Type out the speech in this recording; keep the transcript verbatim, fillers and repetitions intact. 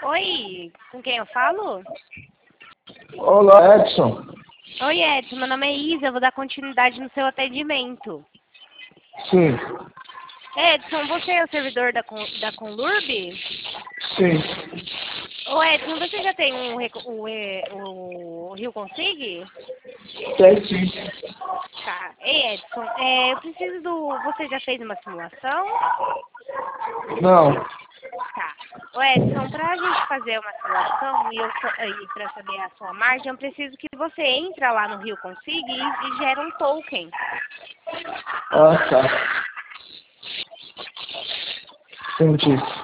Oi, com quem eu falo? Olá, Edson. Oi, Edson, meu nome é Isa, eu vou dar continuidade no seu atendimento. Sim, Edson, você é o servidor da, Con- da Conlurb? sim. Ô, Edson, você já tem um, reco- o, e- o Rio Consig? Tem sim. Tá. Ei, Edson, é, eu preciso do... Você já fez uma simulação? Não. Tá. Ô, Edson, pra gente fazer uma simulação e, eu, so- e pra saber a sua margem, eu preciso que você entre lá no Rio Consig e, e gere um token. Ah, tá. Entendi.